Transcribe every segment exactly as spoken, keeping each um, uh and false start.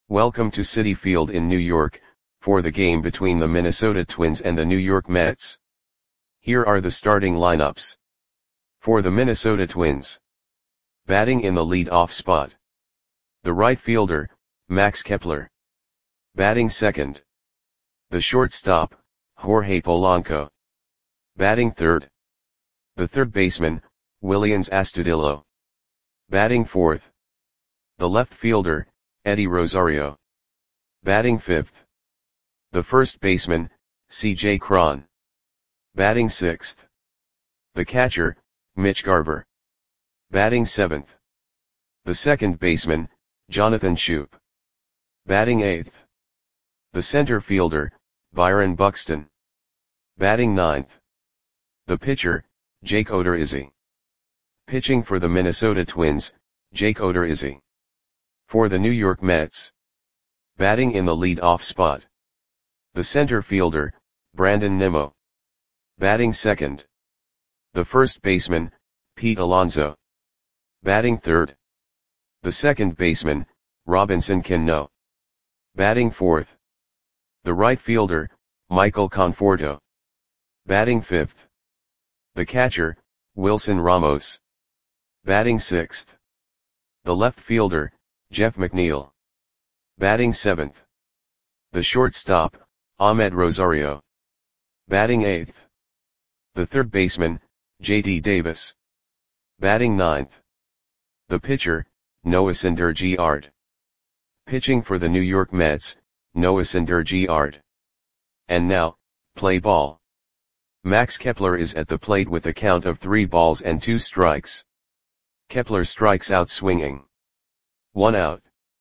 Welcome to Citi Field in New York, for the game between the Minnesota Twins and the New York Mets. Here are the starting lineups. For the Minnesota Twins. Batting in the lead-off spot. The right fielder, Max Kepler. Batting second. The shortstop, Jorge Polanco. Batting third. The third baseman, Willians Astudillo. Batting fourth. The left fielder, Eddie Rosario. Batting fifth. The first baseman, C J Cron. Batting sixth. The catcher, Mitch Garver. Batting seventh. The second baseman, Jonathan Schoop. Batting eighth. The center fielder, Byron Buxton. Batting ninth. The pitcher, Jake Odorizzi. Pitching for the Minnesota Twins, Jake Odorizzi. For the New York Mets. Batting in the lead-off spot. The center fielder, Brandon Nimmo. Batting second. The first baseman, Pete Alonso. Batting third. The second baseman, Robinson Cano. Batting fourth. The right fielder, Michael Conforto. Batting fifth. The catcher, Wilson Ramos. Batting sixth. The left fielder, Jeff McNeil. Batting seventh. The shortstop, Ahmed Rosario. Batting eighth. The third baseman, J D Davis. Batting ninth. The pitcher, Noah Syndergaard. Pitching for the New York Mets, Noah Syndergaard. And now, play ball. Max Kepler is at the plate with a count of three balls and two strikes. Kepler strikes out swinging. One out.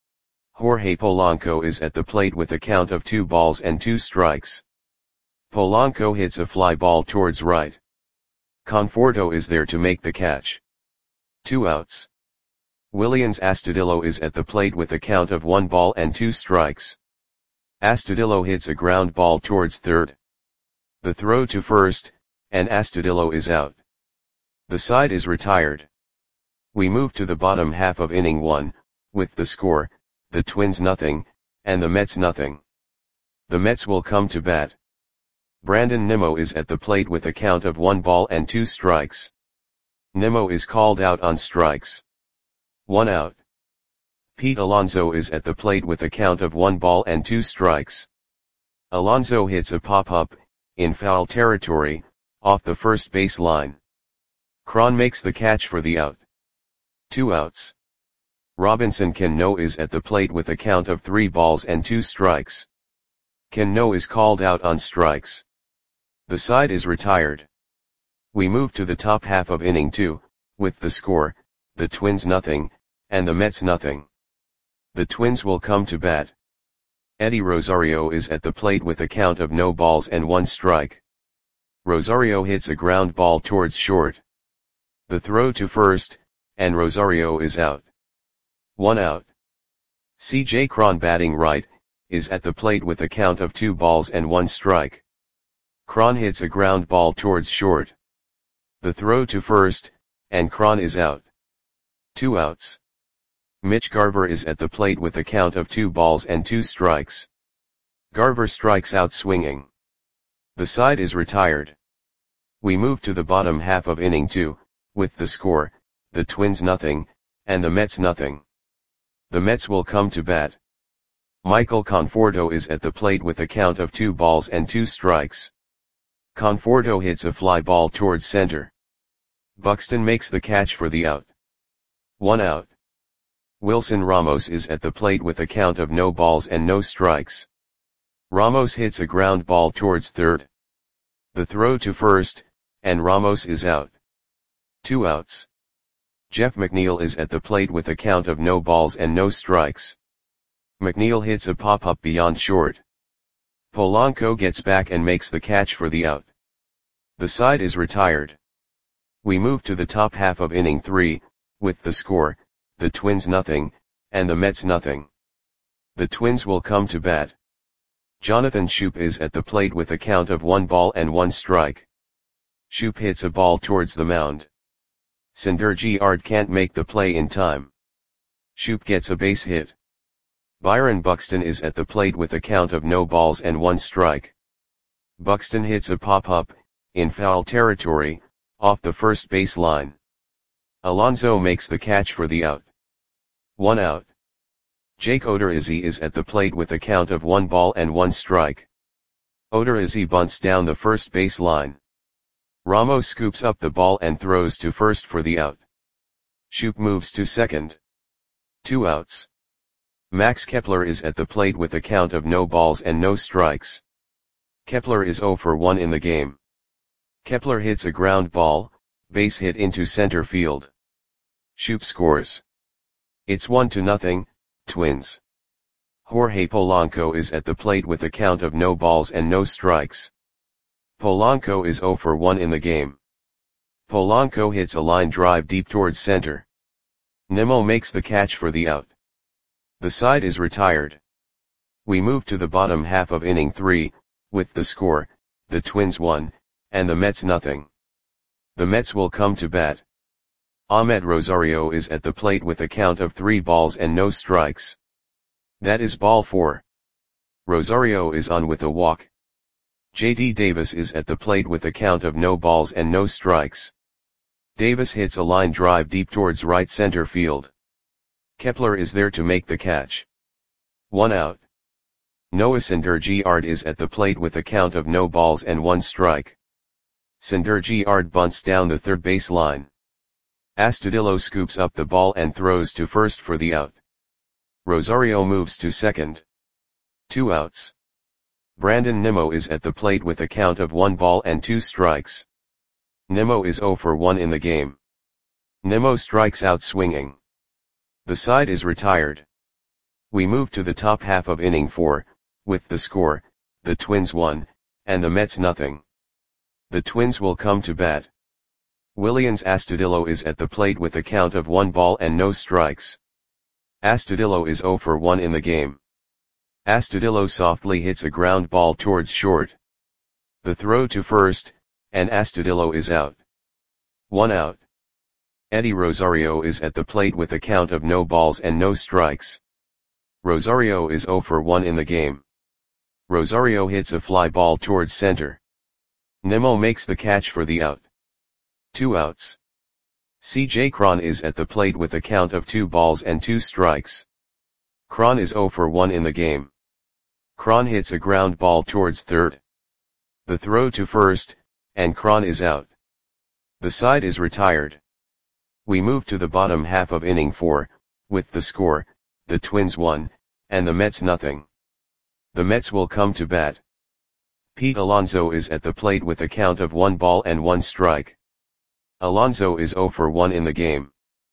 Jorge Polanco is at the plate with a count of two balls and two strikes. Polanco hits a fly ball towards right. Conforto is there to make the catch. Two outs. Willians Astudillo is at the plate with a count of one ball and two strikes. Astudillo hits a ground ball towards third. The throw to first, and Astudillo is out. The side is retired. We move to the bottom half of inning one, with the score, the Twins nothing, and the Mets nothing. The Mets will come to bat. Brandon Nimmo is at the plate with a count of one ball and two strikes. Nimmo is called out on strikes. One out. Pete Alonso is at the plate with a count of one ball and two strikes. Alonso hits a pop-up, in foul territory, off the first base line. Cron makes the catch for the out. Two outs. Robinson Cano is at the plate with a count of three balls and two strikes. Cano is called out on strikes. The side is retired. We move to the top half of inning two, with the score, the Twins nothing, and the Mets nothing. The Twins will come to bat. Eddie Rosario is at the plate with a count of no balls and one strike. Rosario hits a ground ball towards short. The throw to first, and Rosario is out. One out. C J Cron batting right, is at the plate with a count of two balls and one strike. Cron hits a ground ball towards short. The throw to first, and Cron is out. Two outs. Mitch Garver is at the plate with a count of two balls and two strikes. Garver strikes out swinging. The side is retired. We move to the bottom half of inning two, with the score, the Twins nothing, and the Mets nothing. The Mets will come to bat. Michael Conforto is at the plate with a count of two balls and two strikes. Conforto hits a fly ball towards center. Buxton makes the catch for the out. One out. Wilson Ramos is at the plate with a count of no balls and no strikes. Ramos hits a ground ball towards third. The throw to first, and Ramos is out. Two outs. Jeff McNeil is at the plate with a count of no balls and no strikes. McNeil hits a pop-up beyond short. Polanco gets back and makes the catch for the out. The side is retired. We move to the top half of inning three, with the score, the Twins nothing, and the Mets nothing. The Twins will come to bat. Jonathan Schoop is at the plate with a count of one ball and one strike. Schoop hits a ball towards the mound. Syndergaard can't make the play in time. Schoop gets a base hit. Byron Buxton is at the plate with a count of no balls and one strike. Buxton hits a pop-up, in foul territory, off the first base line. Alonso makes the catch for the out. One out. Jake Odorizzi is at the plate with a count of one ball and one strike. Odorizzi bunts down the first base line. Ramos scoops up the ball and throws to first for the out. Shoop moves to second. Two outs. Max Kepler is at the plate with a count of no balls and no strikes. Kepler is zero for one in the game. Kepler hits a ground ball, base hit into center field. Shoop scores. It's one to nothing, Twins. Jorge Polanco is at the plate with a count of no balls and no strikes. Polanco is zero for one in the game. Polanco hits a line drive deep towards center. Nimmo makes the catch for the out. The side is retired. We move to the bottom half of inning three, with the score, the Twins one, and the Mets nothing. The Mets will come to bat. Ahmed Rosario is at the plate with a count of three balls and no strikes. That is ball four. Rosario is on with a walk. J D Davis is at the plate with a count of no balls and no strikes. Davis hits a line drive deep towards right center field. Kepler is there to make the catch. One out. Noah Syndergaard is at the plate with a count of no balls and one strike. Syndergaard bunts down the third base line. Astudillo scoops up the ball and throws to first for the out. Rosario moves to second. Two outs. Brandon Nimmo is at the plate with a count of one ball and two strikes. Nimmo is zero for one in the game. Nimmo strikes out swinging. The side is retired. We move to the top half of inning four, with the score, the Twins one, and the Mets nothing. The Twins will come to bat. Willians Astudillo is at the plate with a count of one ball and no strikes. Astudillo is zero for one in the game. Astudillo softly hits a ground ball towards short. The throw to first, and Astudillo is out. One out. Eddie Rosario is at the plate with a count of no balls and no strikes. Rosario is zero for one in the game. Rosario hits a fly ball towards center. Nimmo makes the catch for the out. Two outs. C J Cron is at the plate with a count of two balls and two strikes. Cron is zero for one in the game. Cron hits a ground ball towards third. The throw to first, and Cron is out. The side is retired. We move to the bottom half of inning four, with the score, the Twins one, and the Mets nothing. The Mets will come to bat. Pete Alonso is at the plate with a count of one ball and one strike. Alonso is zero for one in the game.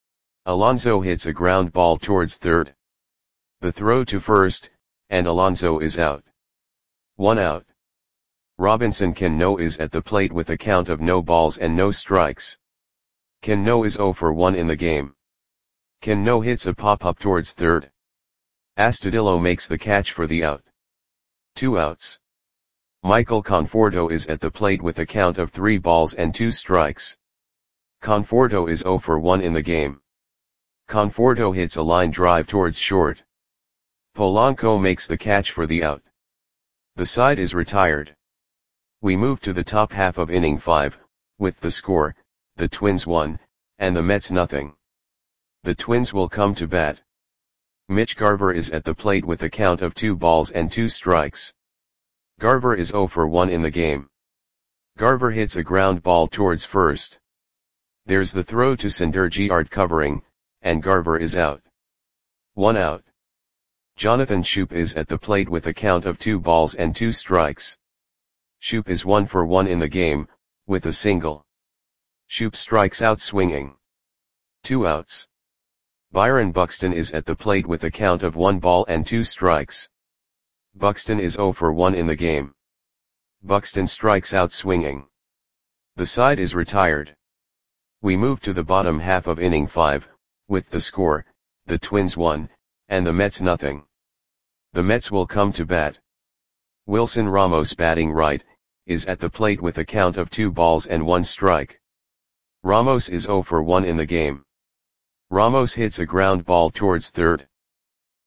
Alonso hits a ground ball towards third. The throw to first, and Alonso is out. One out. Robinson Cano is at the plate with a count of no balls and no strikes. Cano is zero for one in the game. Cano hits a pop-up towards third. Astudillo makes the catch for the out. Two outs. Michael Conforto is at the plate with a count of three balls and two strikes. Conforto is zero for one in the game. Conforto hits a line drive towards short. Polanco makes the catch for the out. The side is retired. We move to the top half of inning five, with the score, the Twins one, and the Mets nothing. The Twins will come to bat. Mitch Garver is at the plate with a count of two balls and two strikes. Garver is zero for one in the game. Garver hits a ground ball towards first. There's the throw to Syndergaard covering, and Garver is out. One out. Jonathan Schoop is at the plate with a count of two balls and two strikes. Schoop is one for one in the game, with a single. Schoop strikes out swinging. Two outs. Byron Buxton is at the plate with a count of one ball and two strikes. Buxton is zero for one in the game. Buxton strikes out swinging. The side is retired. We move to the bottom half of inning five, with the score, the Twins one, and the Mets nothing. The Mets will come to bat. Wilson Ramos batting right, is at the plate with a count of two balls and one strike. Ramos is zero for one in the game. Ramos hits a ground ball towards third.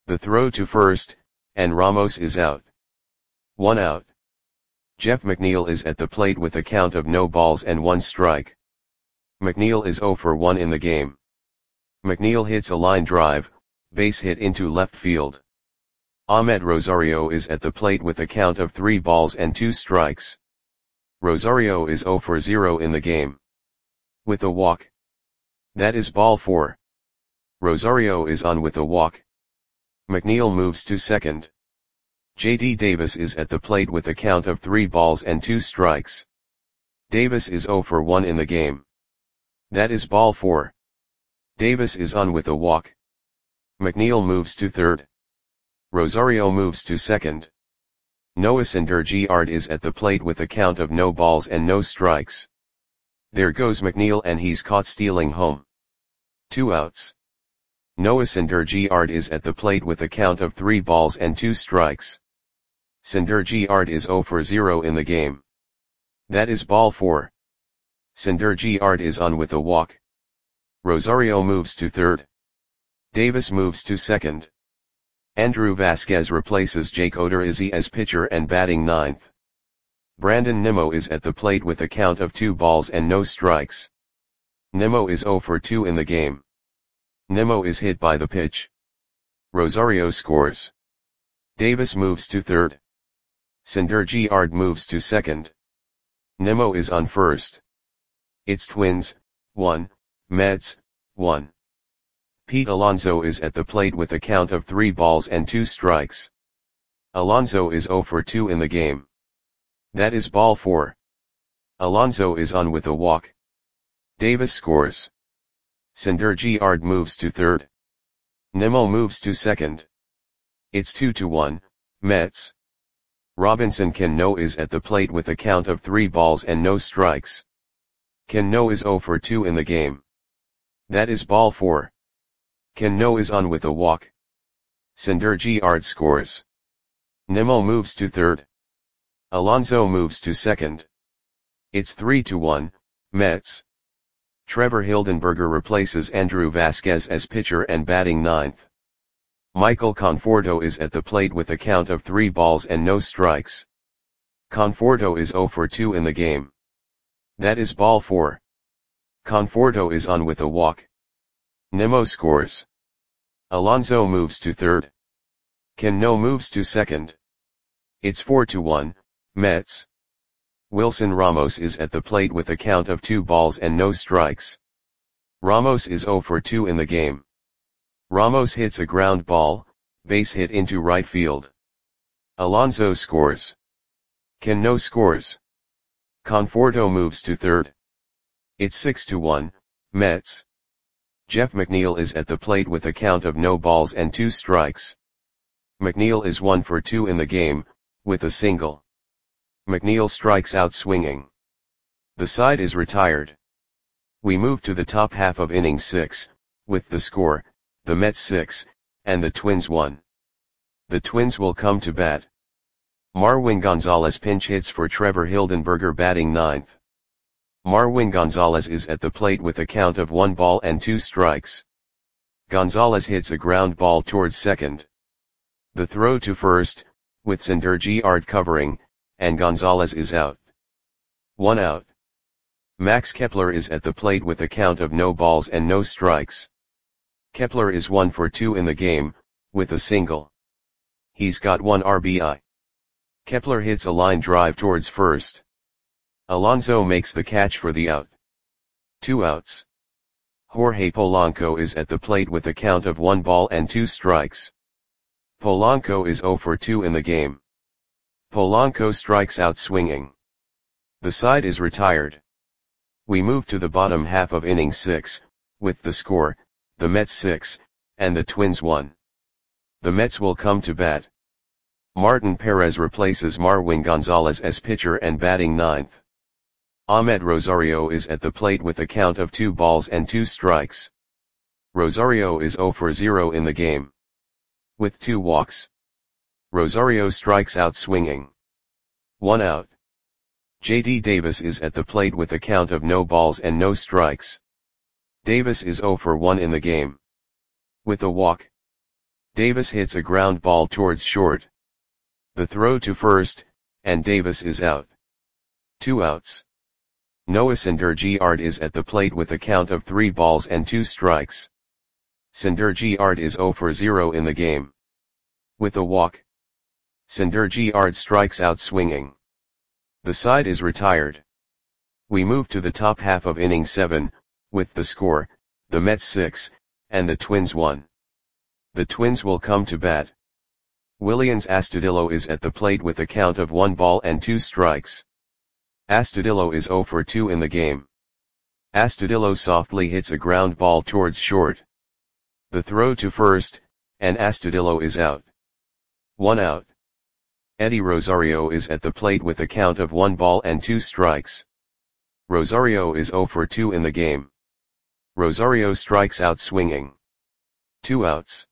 The throw to first, and Ramos is out. One out. Jeff McNeil is at the plate with a count of no balls and one strike. McNeil is zero for one in the game. McNeil hits a line drive, base hit into left field. Ahmed Rosario is at the plate with a count of three balls and two strikes. Rosario is zero for zero in the game. With a walk. That is ball four. Rosario is on with a walk. McNeil moves to second. J D Davis is at the plate with a count of three balls and two strikes. Davis is zero for one in the game. That is ball four. Davis is on with a walk. McNeil moves to third. Rosario moves to second. Noah Syndergaard is at the plate with a count of no balls and no strikes. There goes McNeil and he's caught stealing home. Two outs. Noah Syndergaard is at the plate with a count of three balls and two strikes. Syndergaard is zero for zero in the game. That is ball four. Syndergaard is on with a walk. Rosario moves to third. Davis moves to second. Andrew Vasquez replaces Jake Odorizzi as pitcher and batting ninth. Brandon Nimmo is at the plate with a count of two balls and no strikes. Nimmo is zero for two in the game. Nimmo is hit by the pitch. Rosario scores. Davis moves to third. Syndergaard moves to second. Nimmo is on first. It's Twins, one, Mets, one. Pete Alonso is at the plate with a count of three balls and two strikes. Alonso is zero for two in the game. That is ball four. Alonso is on with a walk. Davis scores. Syndergaard moves to third. Nimmo moves to second. It's two to one, Mets. Robinson Cano is at the plate with a count of three balls and no strikes. Cano is zero for two in the game. That is ball four. Cano is on with a walk. Syndergaard scores. Nimmo moves to third. Alonso moves to second. It's three to one, Mets. Trevor Hildenberger replaces Andrew Vasquez as pitcher and batting ninth. Michael Conforto is at the plate with a count of three balls and no strikes. Conforto is zero for two in the game. That is ball four. Conforto is on with a walk. Nimmo scores. Alonso moves to third. Cano moves to second. It's four to one, Mets. Wilson Ramos is at the plate with a count of two balls and no strikes. Ramos is zero for two in the game. Ramos hits a ground ball, base hit into right field. Alonso scores. Cano scores. Conforto moves to third. It's six to one, Mets. Jeff McNeil is at the plate with a count of no balls and two strikes. McNeil is one for two in the game, with a single. McNeil strikes out swinging. The side is retired. We move to the top half of inning six, with the score, the Mets six, and the Twins one. The Twins will come to bat. Marwin Gonzalez pinch hits for Trevor Hildenberger batting ninth. Marwin Gonzalez is at the plate with a count of one ball and two strikes. Gonzalez hits a ground ball towards second. The throw to first, with Syndergaard covering, and Gonzalez is out. One out. Max Kepler is at the plate with a count of no balls and no strikes. Kepler is one for two in the game, with a single. He's got one R B I. Kepler hits a line drive towards first. Alonso makes the catch for the out. Two outs. Jorge Polanco is at the plate with a count of one ball and two strikes. Polanco is zero for two in the game. Polanco strikes out swinging. The side is retired. We move to the bottom half of inning six, with the score, the Mets six, and the Twins one. The Mets will come to bat. Martin Perez replaces Marwin Gonzalez as pitcher and batting ninth. Ahmed Rosario is at the plate with a count of two balls and two strikes. Rosario is zero for zero in the game. With two walks. Rosario strikes out swinging. One out. J D Davis is at the plate with a count of no balls and no strikes. Davis is zero for one in the game. With a walk. Davis hits a ground ball towards short. The throw to first, and Davis is out. Two outs. Noah Syndergaard is at the plate with a count of three balls and two strikes. Syndergaard is zero for zero in the game. With a walk, Syndergaard strikes out swinging. The side is retired. We move to the top half of inning seven, with the score, the Mets six, and the Twins one. The Twins will come to bat. Willians Astudillo is at the plate with a count of one ball and two strikes. Astudillo is zero for two in the game. Astudillo softly hits a ground ball towards short. The throw to first, and Astudillo is out. One out. Eddie Rosario is at the plate with a count of one ball and two strikes. Rosario is zero for two in the game. Rosario strikes out swinging. Two outs.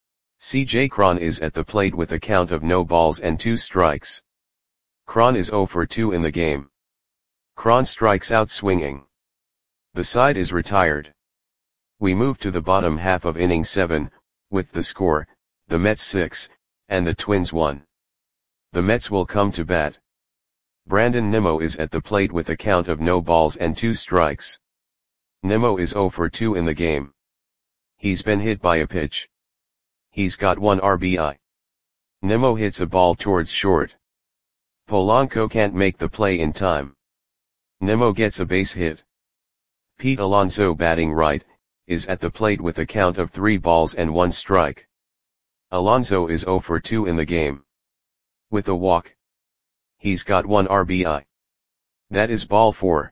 C J Cron is at the plate with a count of no balls and two strikes. Cron is zero for two in the game. Cron strikes out swinging. The side is retired. We move to the bottom half of inning seven, with the score, the Mets six, and the Twins one. The Mets will come to bat. Brandon Nimmo is at the plate with a count of no balls and two strikes. Nimmo is zero for two in the game. He's been hit by a pitch. He's got one R B I. Nimmo hits a ball towards short. Polanco can't make the play in time. Nimmo gets a base hit. Pete Alonso, batting right, is at the plate with a count of three balls and one strike. Alonso is zero for two in the game. With a walk, he's got one R B I. That is ball four.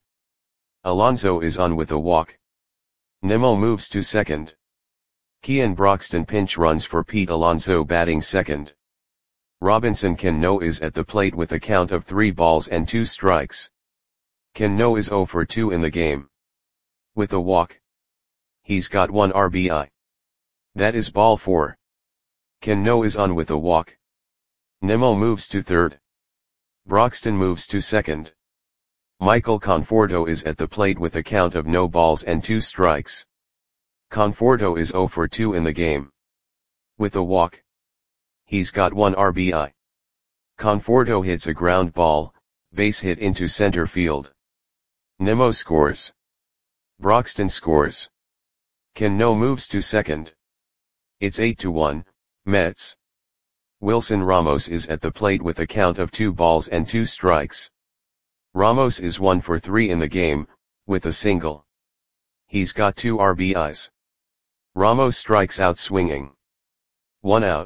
Alonso is on with a walk. Nimmo moves to second. Kean Broxton pinch runs for Pete Alonso, batting second. Robinson Cano is at the plate with a count of three balls and two strikes. Cano is zero for two in the game. With a walk, he's got one R B I. That is ball four. Cano is on with a walk. Nimmo moves to third. Broxton moves to second. Michael Conforto is at the plate with a count of no balls and two strikes. Conforto is zero for two in the game. With a walk, he's got one R B I. Conforto hits a ground ball, base hit into center field. Nimmo scores. Broxton scores. Cano moves to second. It's eight to one, Mets. Wilson Ramos is at the plate with a count of two balls and two strikes. Ramos is one for three in the game, with a single. He's got two R B Is. Ramos strikes out swinging. One out.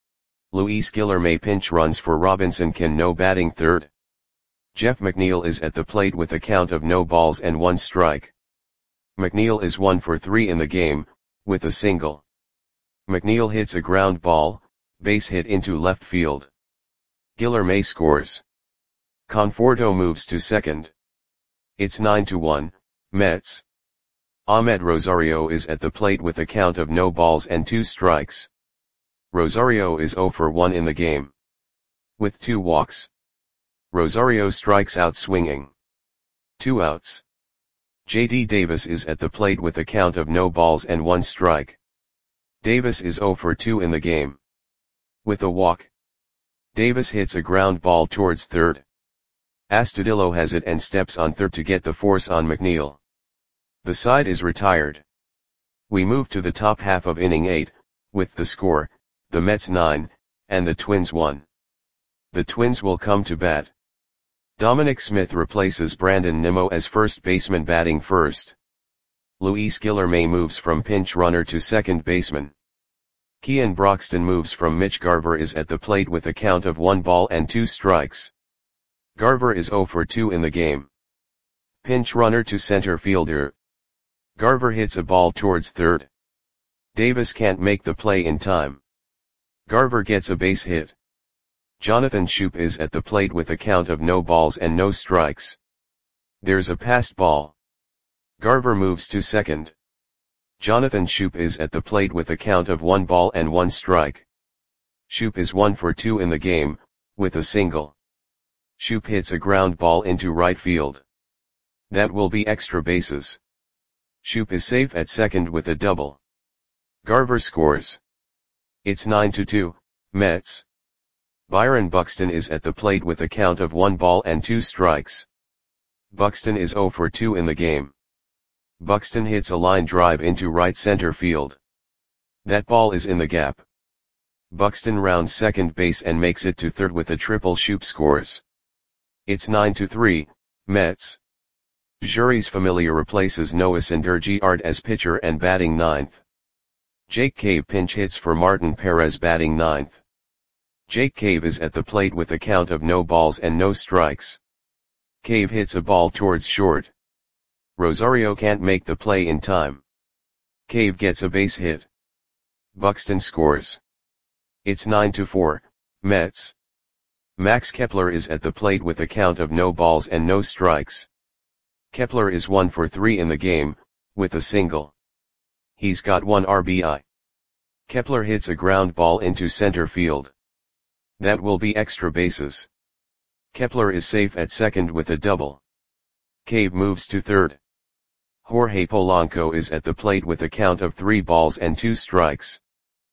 Luis Guilherme pinch runs for Robinson Cano, batting third. Jeff McNeil is at the plate with a count of no balls and one strike. McNeil is one for three in the game, with a single. McNeil hits a ground ball, base hit into left field. Guilherme scores. Conforto moves to second. It's nine to one, Mets. Ahmed Rosario is at the plate with a count of no balls and two strikes. Rosario is zero for one in the game. With two walks, Rosario strikes out swinging. Two outs. J D Davis is at the plate with a count of no balls and one strike. Davis is zero for two in the game. With a walk, Davis hits a ground ball towards third. Astudillo has it and steps on third to get the force on McNeil. The side is retired. We move to the top half of inning eight, with the score, the Mets nine, and the Twins one. The Twins will come to bat. Dominic Smith replaces Brandon Nimmo as first baseman, batting first. Luis Guilherme moves from pinch runner to second baseman. Kean Broxton moves from Mitch Garver is at the plate with a count of one ball and two strikes. Garver is zero for two in the game. Pinch runner to center fielder. Garver hits a ball towards third. Davis can't make the play in time. Garver gets a base hit. Jonathan Schoop is at the plate with a count of no balls and no strikes. There's a passed ball. Garver moves to second. Jonathan Schoop is at the plate with a count of one ball and one strike. Schoop is one for two in the game, with a single. Schoop hits a ground ball into right field. That will be extra bases. Schoop is safe at second with a double. Garver scores. It's nine to two, Mets. Byron Buxton is at the plate with a count of one ball and two strikes. Buxton is zero for two in the game. Buxton hits a line drive into right center field. That ball is in the gap. Buxton rounds second base and makes it to third with a triple. Shoop scores. It's nine to three, Mets. Jeurys Familia replaces Noah Syndergaard as pitcher and batting ninth. Jake Cave pinch hits for Martin Perez batting ninth. Jake Cave is at the plate with a count of no balls and no strikes. Cave hits a ball towards short. Rosario can't make the play in time. Cave gets a base hit. Buxton scores. It's nine to four, Mets. Max Kepler is at the plate with a count of no balls and no strikes. Kepler is one for three in the game, with a single. He's got one R B I. Kepler hits a ground ball into center field. That will be extra bases. Kepler is safe at second with a double. Cave moves to third. Jorge Polanco is at the plate with a count of three balls and two strikes.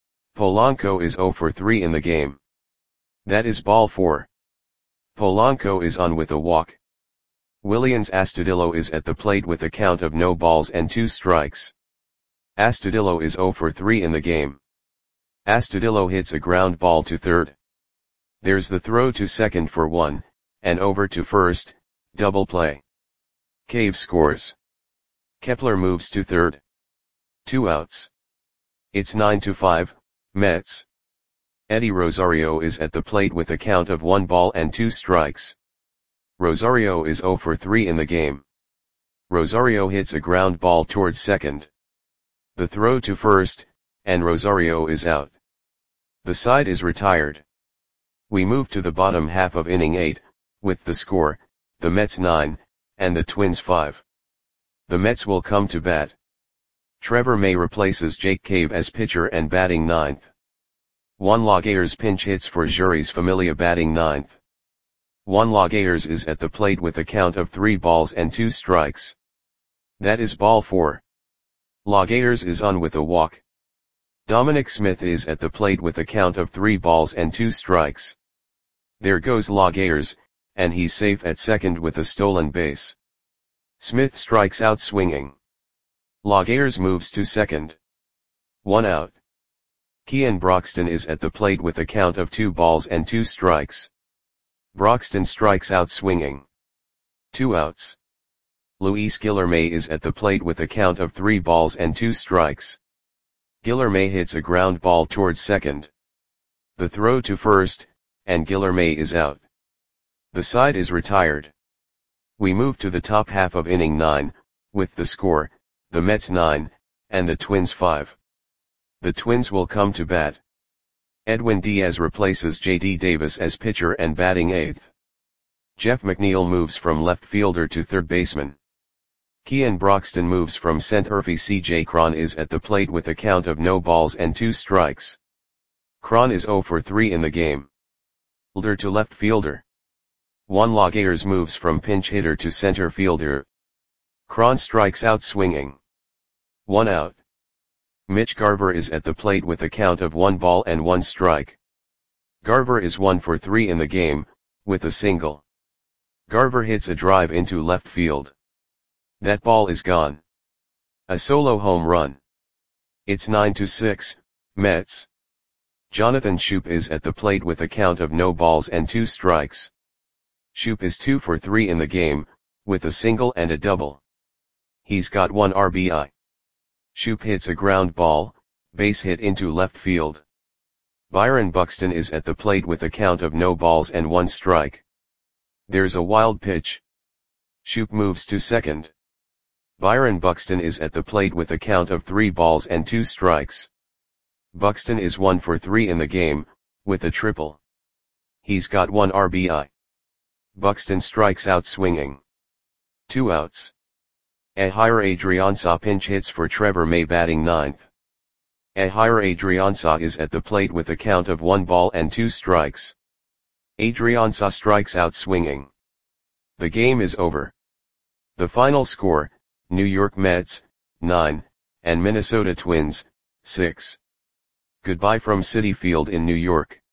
Polanco is zero for three in the game. That is ball four. Polanco is on with a walk. Willians Astudillo is at the plate with a count of no balls and two strikes. Astudillo is zero for three in the game. Astudillo hits a ground ball to third. There's the throw to second for one, and over to first, double play. Cave scores. Kepler moves to third. Two outs. It's nine to five, Mets. Eddie Rosario is at the plate with a count of one ball and two strikes. Rosario is zero for three in the game. Rosario hits a ground ball towards second. The throw to first, and Rosario is out. The side is retired. We move to the bottom half of inning eight, with the score, the Mets nine, and the Twins five. The Mets will come to bat. Trevor May replaces Jake Cave as pitcher and batting ninth. Juan Lagares pinch hits for Jeurys Familia batting ninth. Juan Lagares is at the plate with a count of three balls and two strikes. That is ball four. Lagares is on with a walk. Dominic Smith is at the plate with a count of three balls and two strikes. There goes Lagares, and he's safe at second with a stolen base. Smith strikes out swinging. Lagares moves to second. One out. Kean Broxton is at the plate with a count of two balls and two strikes. Broxton strikes out swinging. Two outs. Luis Guilherme is at the plate with a count of three balls and two strikes. Guilherme hits a ground ball towards second. The throw to first, and Guilherme is out. The side is retired. We move to the top half of inning nine, with the score, the Mets nine, and the Twins five. The Twins will come to bat. Edwin Diaz replaces J D Davis as pitcher and batting eighth. Jeff McNeil moves from left fielder to third baseman. Kean Broxton moves from center. C J Cron is at the plate with a count of no balls and two strikes. Cron is zero for three in the game. Elder to left fielder. Juan Lagares moves from pinch hitter to center fielder. Cron strikes out swinging. One out. Mitch Garver is at the plate with a count of one ball and one strike. Garver is one for three in the game, with a single. Garver hits a drive into left field. That ball is gone. A solo home run. It's nine to six, Mets. Jonathan Schoop is at the plate with a count of no balls and two strikes. Schoop is two for three in the game, with a single and a double. He's got one R B I. Schoop hits a ground ball, base hit into left field. Byron Buxton is at the plate with a count of no balls and one strike. There's a wild pitch. Schoop moves to second. Byron Buxton is at the plate with a count of three balls and two strikes. Buxton is one for three in the game, with a triple. He's got one R B I. Buxton strikes out swinging. Two outs. Ehire Adrianza pinch hits for Trevor May batting ninth. Ehire Adrianza is at the plate with a count of one ball and two strikes. Adrianza strikes out swinging. The game is over. The final score, New York Mets, nine, and Minnesota Twins, six. Goodbye from Citi Field in New York.